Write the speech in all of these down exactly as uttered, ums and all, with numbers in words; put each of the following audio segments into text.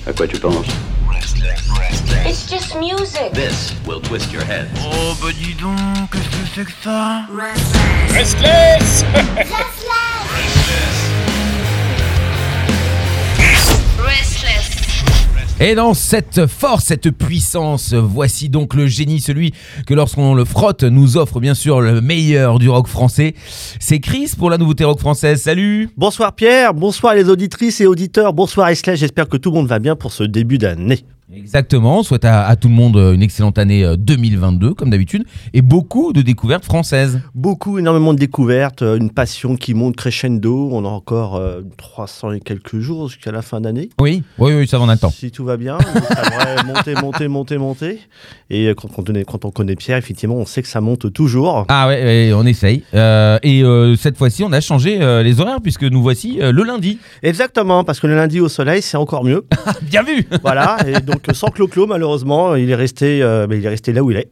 À quoi tu penses? It's just music. This will twist your head. Oh bah dis donc, qu'est-ce que c'est que ça? Restless. Et dans cette force, cette puissance, voici donc le génie, celui que lorsqu'on le frotte, nous offre bien sûr le meilleur du rock français. C'est Chris pour la nouveauté rock française, salut! Bonsoir Pierre, bonsoir les auditrices et auditeurs, bonsoir Restless, j'espère que tout le monde va bien pour ce début d'année. Exactement, on souhaite à, à tout le monde une excellente année deux mille vingt-deux comme d'habitude et beaucoup de découvertes françaises. Beaucoup, énormément de découvertes, une passion qui monte crescendo, on a encore euh, trois cents et quelques jours jusqu'à la fin d'année. Oui, oui, oui, ça va, on a le temps. Si tout va bien, ça devrait monter, monter, monter, monter. Et quand, quand, on est, quand on connaît Pierre, effectivement, on sait que ça monte toujours. Ah ouais, ouais on essaye. Euh, et euh, cette fois-ci, on a changé euh, les horaires puisque nous voici euh, le lundi. Exactement, parce que le lundi au soleil, c'est encore mieux. Bien vu. Voilà, et donc sans Clo-Clo, malheureusement, il est resté, euh, il est resté là où il est.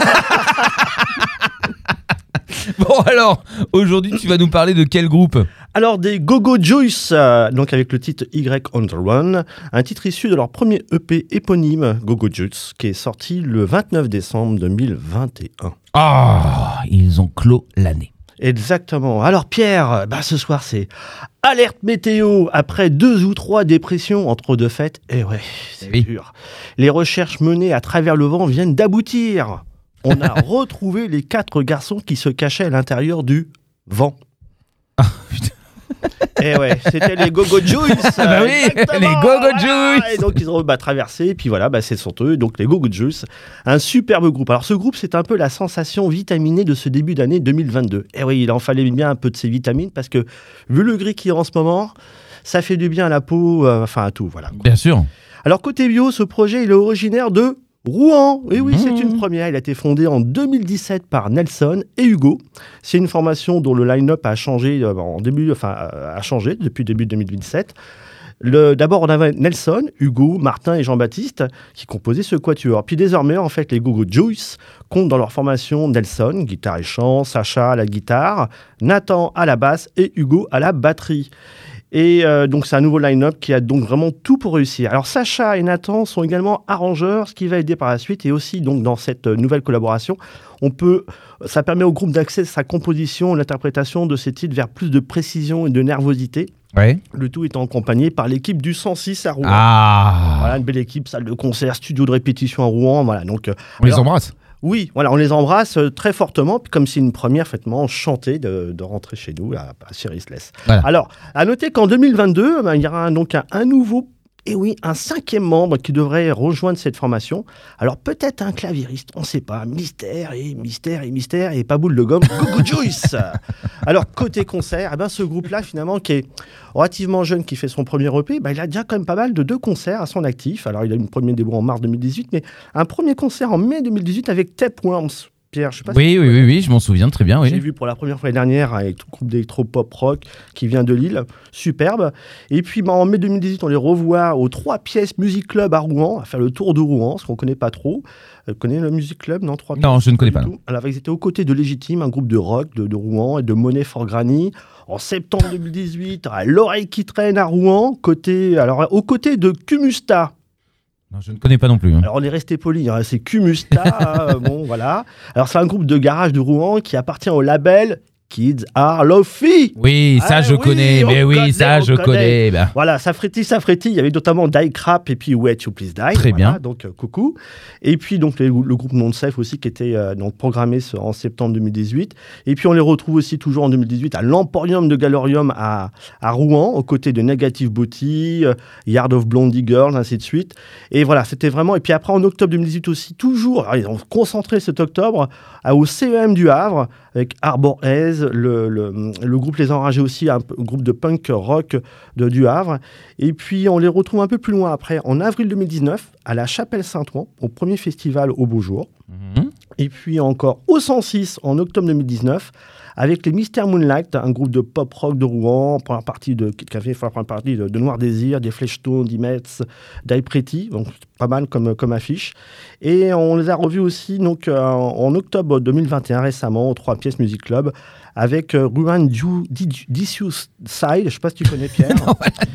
Bon alors, aujourd'hui tu vas nous parler de quel groupe ? Alors des Go-Go Juice, euh, donc avec le titre Y on the Run, un titre issu de leur premier E P éponyme, Go-Go Juice, qui est sorti le vingt-neuf décembre deux mille vingt et un. Ah, ils ont clos l'année. Exactement. Alors Pierre, bah ce soir c'est alerte météo après deux ou trois dépressions entre deux fêtes. Et ouais, c'est oui. dur. Les recherches menées à travers le vent viennent d'aboutir. On a retrouvé les quatre garçons qui se cachaient à l'intérieur du vent. Ah putain. Et ouais, c'était les Go-Go Juice. Ah bah oui, exactement, les Go-Go voilà. Juice. Et donc ils ont bah, traversé, et puis voilà, bah, ce sont eux, donc les Go-Go Juice. Un superbe groupe. Alors ce groupe, c'est un peu la sensation vitaminée de ce début d'année deux mille vingt-deux. Et oui, il en fallait bien un peu de ces vitamines, parce que vu le gris qu'il y a en ce moment, ça fait du bien à la peau, euh, enfin à tout, voilà. Bien sûr. Alors côté bio, ce projet, il est originaire de Rouen. Et oui, Mmh. c'est une première. Il a été fondé en deux mille dix-sept par Nelson et Hugo. C'est une formation dont le line-up a changé euh, en début, enfin a changé depuis début deux mille dix-sept. Le, d'abord, on avait Nelson, Hugo, Martin et Jean-Baptiste qui composaient ce quatuor. Puis désormais, en fait, les Go-Go Juice comptent dans leur formation Nelson, guitare et chant, Sacha à la guitare, Nathan à la basse et Hugo à la batterie. Et euh, donc, c'est un nouveau line-up qui a donc vraiment tout pour réussir. Alors, Sacha et Nathan sont également arrangeurs, ce qui va aider par la suite. Et aussi, donc, dans cette nouvelle collaboration, on peut, ça permet au groupe d'accès à sa composition, l'interprétation de ces titres vers plus de précision et de nervosité. Ouais. Le tout étant accompagné par l'équipe du cent six à Rouen. Ah. Voilà, une belle équipe, salle de concert, studio de répétition à Rouen. Voilà, donc, euh, On les alors, embrasse. Oui, voilà, on les embrasse euh, très fortement, puis comme c'est une première, faitement enchanté de, de rentrer chez nous à, à Restless. Voilà. Alors, à noter qu'en deux mille vingt-deux, ben, il y aura un, donc un, un nouveau, et oui, un cinquième membre qui devrait rejoindre cette formation. Alors, peut-être un claviériste, on ne sait pas. Mystère et mystère et mystère et pas boule de gomme. Go-Go Juice. Alors, côté concert, eh ben, ce groupe-là, finalement, qui est relativement jeune, qui fait son premier E P, ben, il a déjà quand même pas mal de deux concerts à son actif. Alors, il a eu une première début en mars deux mille dix-huit, mais un premier concert en mai deux mille dix-huit avec Tapeworms. Pierre, je sais pas Oui, si oui, oui, oui, je m'en souviens très bien. Oui. J'ai vu pour la première fois l'année dernière avec tout le groupe d'électro-pop rock qui vient de Lille. Superbe. Et puis, bah, en mai deux mille dix-huit, on les revoit au trois pièces Music Club à Rouen, à faire le tour de Rouen, ce qu'on ne connaît pas trop. Vous connaissez le Music Club, non trois Non, pièces, je ne connais du pas. tout. Alors, ils étaient aux côtés de Légitime, un groupe de rock de, de Rouen et de Money for Granny. En septembre deux mille dix-huit, à L'Oreille qui traîne à Rouen, côté, alors, aux côtés de Cumusta. Non, je ne connais pas non plus. Hein. Alors, on est resté poli, hein, c'est Cumusta, hein, bon, voilà. Alors, c'est un groupe de garage de Rouen qui appartient au label Kids Are Lofi. Oui, ça Ah je oui, connais, on mais oui, connaît, ça on je connaît. connais. Bah. Voilà, ça frétille, ça frétille. Il y avait notamment Die Crap et puis Wet You Please Die. Très voilà, bien. Donc, euh, coucou. Et puis, donc, les- le groupe Non-Safe aussi qui était euh, donc, programmé ce- en septembre deux mille dix-huit. Et puis, on les retrouve aussi toujours en deux mille dix-huit à l'Emporium de Galorium à, à Rouen, aux côtés de Negative Booty, euh, Yard of Blondie Girls, ainsi de suite. Et voilà, c'était vraiment. Et puis après, en octobre deux mille dix-huit aussi, toujours, alors, ils ont concentré cet octobre à- au C E M du Havre avec Arbor Haze, le, le, le groupe Les Enragés aussi, un, peu- un groupe de punk rock de, du Havre. Et puis, on les retrouve un peu plus loin après, en avril deux mille dix-neuf, à la Chapelle Saint-Ouen, au premier festival au Beau Jour. Mhm. Et puis encore au cent six en octobre deux mille dix-neuf, avec les Mister Moonlight, un groupe de pop rock de Rouen, première partie de, qui avait fait la première partie de, de Noir Désir, des Fleshtones, d'Imets, d'I Pretty, donc pas mal comme, comme affiche. Et on les a revus aussi donc, euh, en octobre deux mille vingt et un, récemment, au trois pièces Music Club, avec euh, Ruin Disius Side, je ne sais pas si tu connais Pierre. Non, voilà, du coup.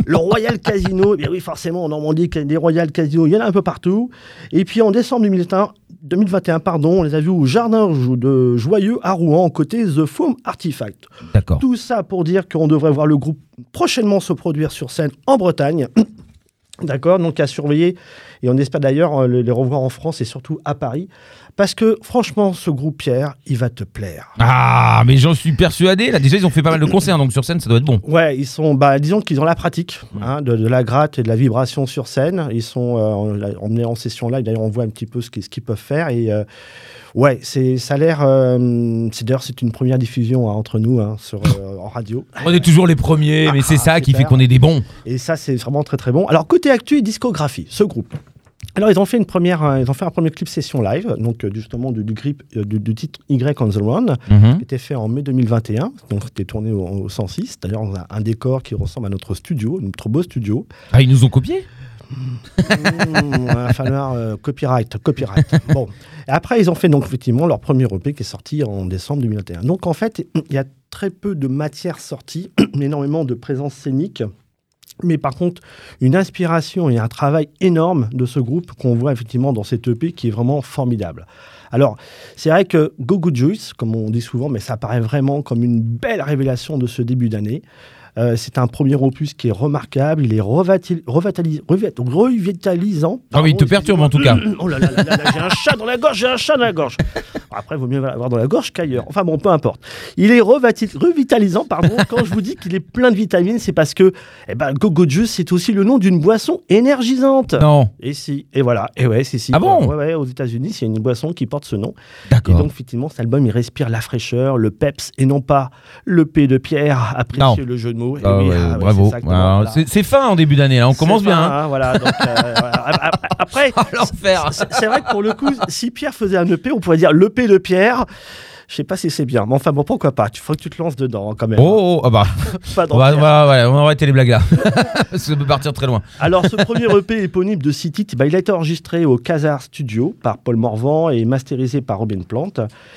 Le Royal Casino, eh bien oui, forcément, en Normandie, des Royal Casino, il y en a un peu partout. Et puis en décembre deux mille vingt et un, deux mille vingt et un, pardon, on les a vus au Jardin de Joyeux à Rouen, côté The Foam Artifact. D'accord. Tout ça pour dire qu'on devrait voir le groupe prochainement se produire sur scène en Bretagne. D'accord, donc à surveiller. Et on espère d'ailleurs les revoir en France et surtout à Paris. Parce que franchement, ce groupe, Pierre, il va te plaire. Ah, mais j'en suis persuadé. Là, déjà, ils ont fait pas mal de concerts, donc sur scène, ça doit être bon. Ouais, ils sont, bah, disons qu'ils ont la pratique hein, de, de la gratte et de la vibration sur scène. Ils sont euh, emmenés en session live. D'ailleurs, on voit un petit peu ce qu'ils, ce qu'ils peuvent faire. Et euh, ouais, c'est, ça a l'air. Euh, c'est, d'ailleurs, c'est une première diffusion hein, entre nous hein, sur, euh, en radio. On est toujours les premiers, mais c'est Ah, ça qui super. fait qu'on est des bons. Et ça, c'est vraiment très très bon. Alors, côté actu et discographie, ce groupe. Alors, ils ont fait une première, euh, ils ont fait un premier clip session live, donc euh, justement du, du, grip, euh, du, du titre Y on the Run, Mhm. qui était fait en mai deux mille vingt et un. Donc, c'était tourné au, au cent six. D'ailleurs, on a un décor qui ressemble à notre studio, notre beau studio. Ah, ils nous ont copiés. Mmh, il va falloir euh, copyright, copyright. Bon. Et après, ils ont fait donc effectivement leur premier E P qui est sorti en décembre deux mille vingt et un. Donc, en fait, il y a très peu de matière sortie, énormément de présence scénique. Mais par contre, une inspiration et un travail énorme de ce groupe qu'on voit effectivement dans cet E P qui est vraiment formidable. Alors, c'est vrai que Go Go Juice, comme on dit souvent, mais ça paraît vraiment comme une belle révélation de ce début d'année. Euh, c'est un premier opus qui est remarquable, il est revatil- revatalis- revat- revitalisant. Ah oui, il te perturbe en tout cas. Oh là là là là, là, j'ai un chat dans la gorge, j'ai un chat dans la gorge. Après, il vaut mieux l'avoir dans la gorge qu'ailleurs. Enfin bon, peu importe. Il est revatil- revitalisant, pardon. Quand je vous dis qu'il est plein de vitamines, c'est parce que eh ben, Go Go Juice, c'est aussi le nom d'une boisson énergisante. Non. Et si, et voilà, et ouais, c'est si. Ah bon Ouais, ouais, aux États-Unis, il y a une boisson qui porte ce nom. Et D'accord. donc, effectivement, cet album, il respire la fraîcheur, le peps, et non pas le P de Pierre. Appréciez le jeu de mots. Et Ah oui, ouais, ah ouais, bravo. c'est exactement, Alors, voilà. c'est, c'est fin en début d'année, là. On C'est commence bien. fin, Hein. hein, voilà, donc, euh, voilà. Après, Ah, l'enfer. c'est, c'est vrai que pour le coup, si Pierre faisait un E P, on pourrait dire l'E P de Pierre. Je sais pas si c'est bien, mais enfin bon, pourquoi pas. Il faut que tu te lances dedans quand même. Oh, oh, ah bah. Pas dans On va, Pierre. on va- ouais, on va arrêter les blagues là. Parce que ça peut partir très loin. Alors, ce premier E P éponyme de six titres, bah, il a été enregistré au Casar Studio par Paul Morvan et masterisé par Robin Plant.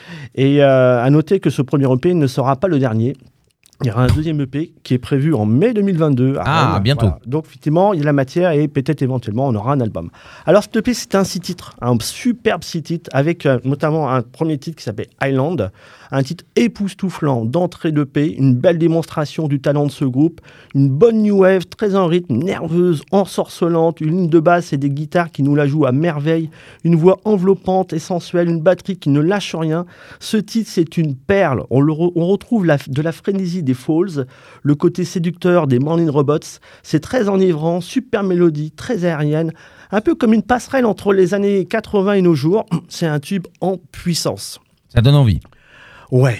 Et euh, à noter que ce premier E P ne sera pas le dernier. Il y aura un deuxième E P qui est prévu en mai deux mille vingt-deux. à Ah, Rennes. bientôt. Voilà. Donc, effectivement, il y a la matière et peut-être éventuellement on aura un album. Alors, cet E P, c'est un six titres, un superbe six titres, avec euh, notamment un premier titre qui s'appelle Island, un titre époustouflant d'entrée d'E P, une belle démonstration du talent de ce groupe, une bonne new wave très en rythme, nerveuse, ensorcelante, une ligne de basse et des guitares qui nous la jouent à merveille, une voix enveloppante et sensuelle, une batterie qui ne lâche rien. Ce titre, c'est une perle. On, le re- on retrouve la, de la frénésie des Falls, le côté séducteur des Morning Robots. C'est très enivrant, super mélodie, très aérienne, un peu comme une passerelle entre les années quatre-vingts et nos jours. C'est un tube en puissance. Ça donne envie. Ouais.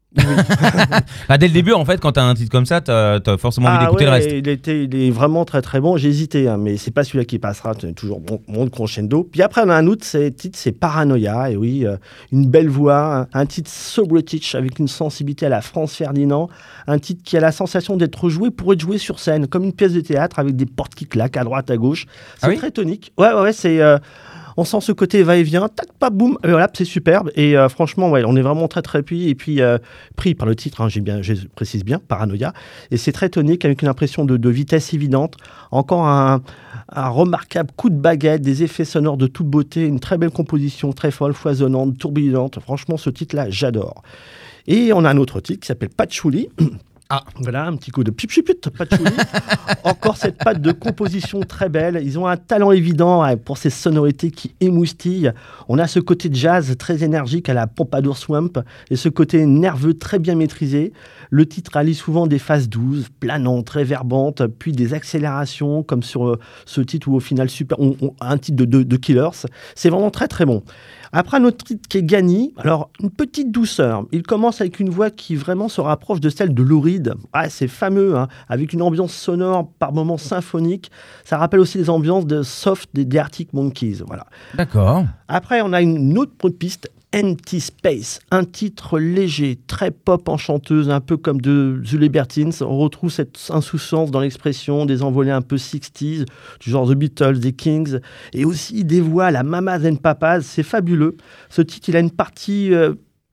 Ah, dès le début, en fait, quand t'as un titre comme ça, t'as, t'as forcément envie Ah d'écouter ouais, le reste. Il, était, il est vraiment très très bon. J'ai hésité, hein, mais c'est pas celui-là qui passera. C'est toujours bon, bon crescendo. Puis après, on a un autre c'est, titre, c'est Paranoia. Et oui, euh, une belle voix, un, un titre so British avec une sensibilité à la France Ferdinand. Un titre qui a la sensation d'être joué pour être joué sur scène, comme une pièce de théâtre avec des portes qui claquent à droite, à gauche. C'est Ah oui très tonique. Ouais, ouais, ouais, c'est. Euh, on sent ce côté va-et-vient, tac, pas, boum, et voilà, c'est superbe. Et euh, franchement, ouais, on est vraiment très, très pris. Et puis, euh, pris par le titre, hein, j'ai bien, je précise bien, Paranoia. Et c'est très tonique, avec une impression de, de vitesse évidente. Encore un, un remarquable coup de baguette, des effets sonores de toute beauté, une très belle composition, très folle, foisonnante, tourbillonnante. Franchement, ce titre-là, j'adore. Et on a un autre titre qui s'appelle Patchouli. Ah. Voilà, un petit coup de pip pip pip, patchouli. Encore cette patte de composition très belle. Ils ont un talent évident ouais, pour ces sonorités qui émoustillent. On a ce côté jazz très énergique à la Pompadour Swamp et ce côté nerveux très bien maîtrisé. Le titre allie souvent des phases douces, planantes, réverbantes, puis des accélérations comme sur euh, ce titre où au final super, on, on, un titre de, de, de Killers. C'est vraiment très très bon. Après, un autre titre qui est Gani, alors une petite douceur. Il commence avec une voix qui vraiment se rapproche de celle de Lou Reed. Ah, c'est fameux, hein, avec une ambiance sonore par moments symphonique. Ça rappelle aussi les ambiances de Soft des, des Arctic Monkeys. Voilà. D'accord. Après, on a une autre piste, Empty Space, un titre léger, très pop en chanteuse, un peu comme de The Libertines. On retrouve cette insouciance dans l'expression, des envolées un peu sixties, du genre The Beatles, des Kings, et aussi des voix à la Mamas and Papas, c'est fabuleux. Ce titre, il a une partie... Euh,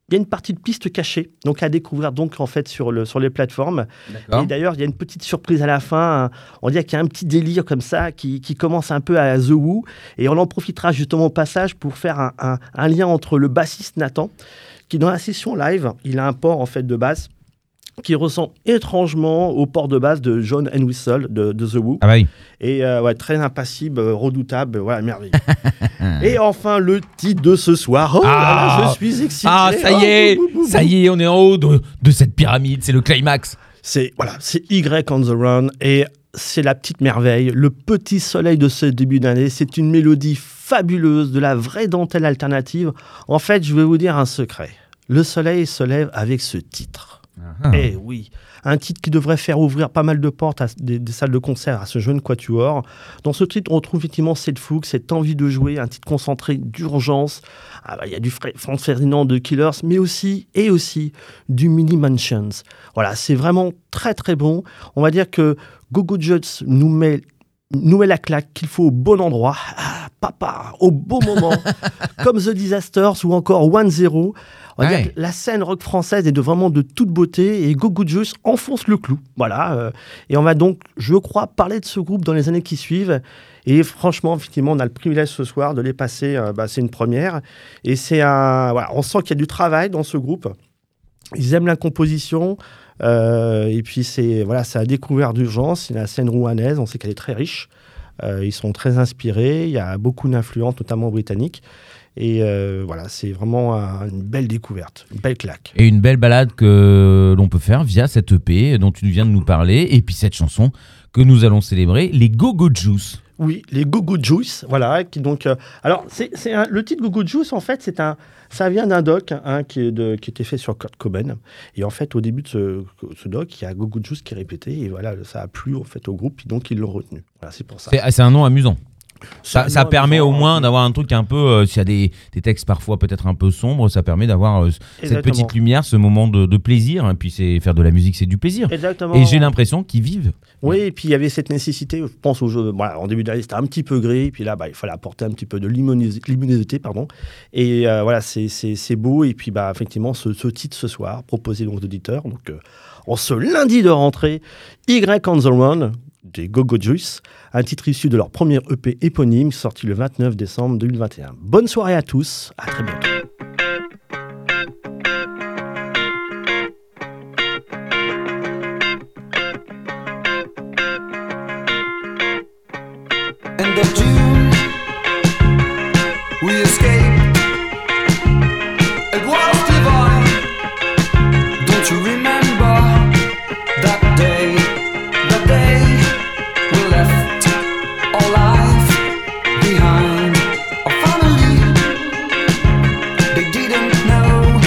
il y a une partie de piste cachée, donc à découvrir donc en fait sur, le, sur les plateformes. D'accord. Et d'ailleurs, il y a une petite surprise à la fin. On dirait qu'il y a un petit délire comme ça qui, qui commence un peu à The Who. Et on en profitera justement au passage pour faire un, un, un lien entre le bassiste Nathan, qui dans la session live, il a un port en fait de basse qui ressemble étrangement au port de basse de John Entwistle de, de The Who. Ah bah oui. Et euh, ouais, très impassible, euh, redoutable, voilà, merveilleux. Et enfin, le titre de ce soir. Oh Ah. là là, je suis excité. Ah, ça y Oh, est, bou, bou, bou, ça bou. y est, on est en haut de, de cette pyramide, c'est le climax. C'est voilà, c'est Y on the Run et c'est la petite merveille, le petit soleil de ce début d'année. C'est une mélodie fabuleuse, de la vraie dentelle alternative. En fait, je vais vous dire un secret. Le soleil se lève avec ce titre. Ah. Eh oui, un titre qui devrait faire ouvrir pas mal de portes à des, des salles de concert à ce jeune quatuor. Dans ce titre, on retrouve effectivement cette fougue, cette envie de jouer, un titre concentré d'urgence. Ah bah, y a du Fra- Franz Ferdinand de Killers, mais aussi, et aussi, du Mini Mansions. Voilà, c'est vraiment très très bon. On va dire que Go-Go Juts nous met, nous met la claque qu'il faut au bon endroit. Ah, papa, au bon moment. Comme The Disasters ou encore One Zero. On va Ouais. dire que la scène rock française est de vraiment de toute beauté et Go-Go Juice enfonce le clou. Voilà. euh, et on va donc, je crois, parler de ce groupe dans les années qui suivent. Et franchement, effectivement, on a le privilège ce soir de les passer. euh, bah, c'est une première. Et c'est un. Voilà, on sent qu'il y a du travail dans ce groupe. Ils aiment la composition. euh, et puis, c'est voilà, c'est à découvrir d'urgence. C'est la scène rouennaise. On sait qu'elle est très riche. Euh, ils sont très inspirés. Il y a beaucoup d'influences, notamment britanniques. Et euh, voilà, c'est vraiment un- une belle découverte, une belle claque. Et une belle balade que l'on peut faire via cette E P dont tu viens de nous parler, et puis cette chanson que nous allons célébrer, les Go-Go Juice. Oui, les Go-Go Juice, voilà. Qui donc, euh, alors, c'est, c'est un- le titre Go-Go Juice, en fait, c'est un, ça vient d'un doc hein, qui, est de, qui était fait sur Kurt Cobain. Et en fait, au début de ce, ce doc, il y a Go-Go Juice qui est répété. Et voilà, ça a plu en fait, au groupe, et donc ils l'ont retenu. Voilà, c'est pour ça. C'est, c'est un nom amusant. Ça, C'est ça un permet nom au moins amusant. d'avoir un truc un peu, euh, s'il y a des, des textes parfois peut-être un peu sombres, ça permet d'avoir euh, cette Exactement. petite lumière, ce moment de, de plaisir. Et puis c'est, faire de la musique, c'est du plaisir. Exactement. Et j'ai l'impression qu'ils vivent. Oui, et puis il y avait cette nécessité, je pense au jeu, voilà, en début d'année c'était un petit peu gris, puis là bah, il fallait apporter un petit peu de luminosité, luminosité pardon. Et euh, voilà, c'est, c'est, c'est beau, et puis bah, effectivement ce, ce titre ce soir, proposé donc aux auditeurs, donc euh, en ce lundi de rentrée, Y on the Run, des Go-Go Juice, un titre issu de leur premier E P éponyme, sorti le vingt-neuf décembre deux mille vingt et un. Bonne soirée à tous, à très bientôt. End of June, we escaped. It was divine. Don't you remember that day? The day we left our life behind. Our family, they didn't know.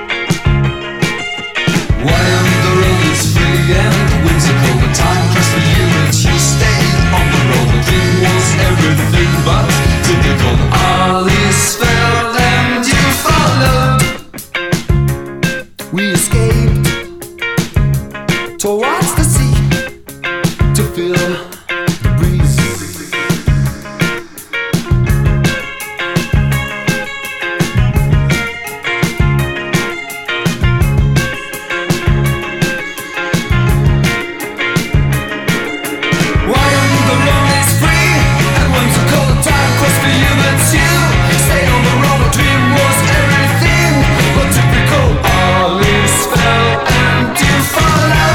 Why am the road is free and whimsical? The time comes for you and you stay on the road. The dream was everything but typical. All is felt and you followed. We escaped towards the sea to feel the breeze. Why on the road is free and once a cold time cross for you but you stay on the road. The dream was everything but typical. All is fell and you follow.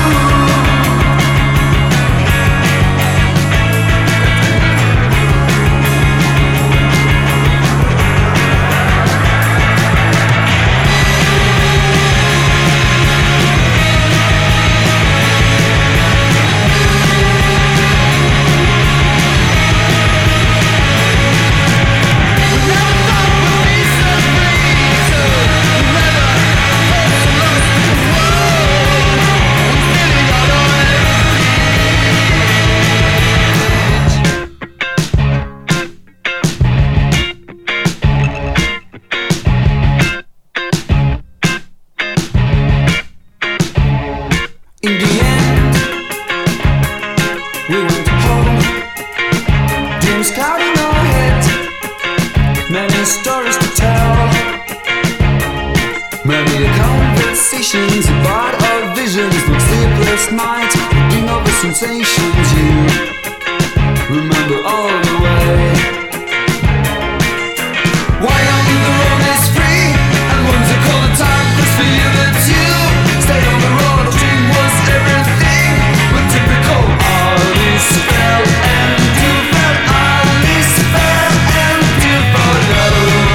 In the end, we went home. Dreams clouding our head, many stories to tell. sensations, a part of visions, like sleepless nights, thinking of the sensations you remember all the way. Why on the road is free, and once I call the time, cause for you that you stayed on the road, the dream was everything, but typical Alice fell and you fell, Alice fell and you fell.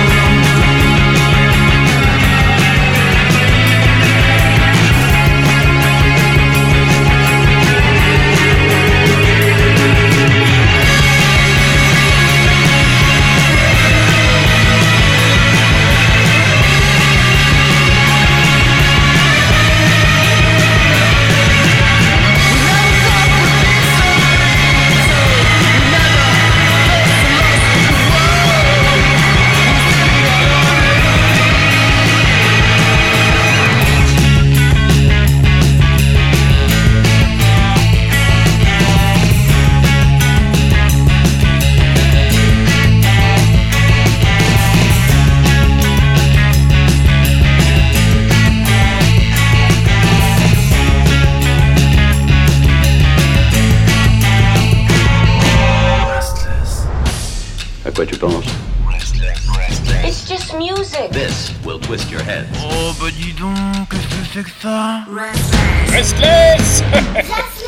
À quoi tu penses? It's just music. This will twist your head. Oh bah dis donc, qu'est-ce que c'est que ça? Restless